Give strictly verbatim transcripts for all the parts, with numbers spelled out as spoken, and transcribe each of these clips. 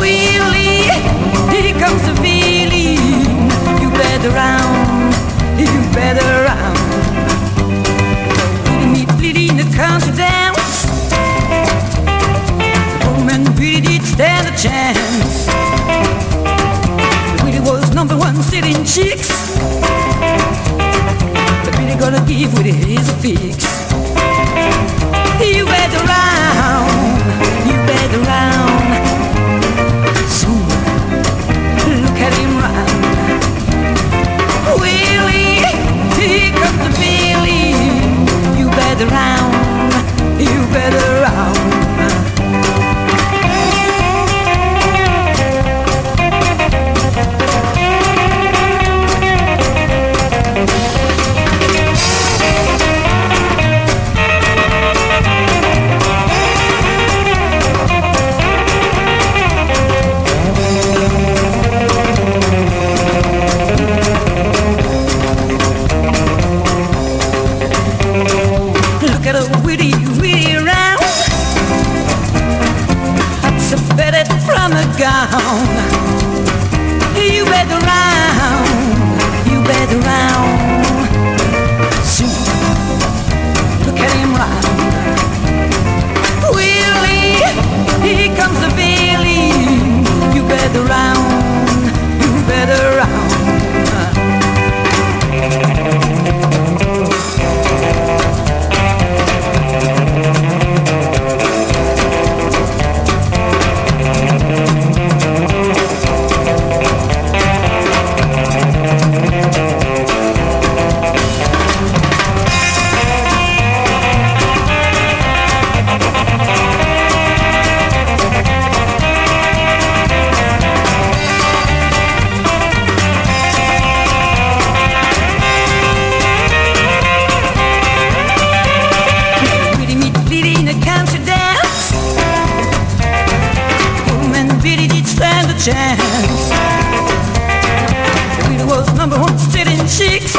Willie, here comes the feeling. You better round, you better round. Willie meet Lily in the country dance. Woman really did stand a chance. Willie was number one sitting chicks. But Willie gonna give Willie his fix. You better round, you better round. Soon, look at him round. Willie, here comes the feeling. You better round, you better round. Gown. You better round, you better round. Soon, look at him round. Willie, here comes the feeling. You better round, you better round. Chance. Willie was number one sitting chicks.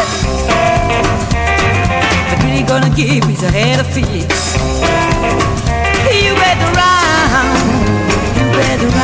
But Willie gonna give his head a fix. You better round, you better round.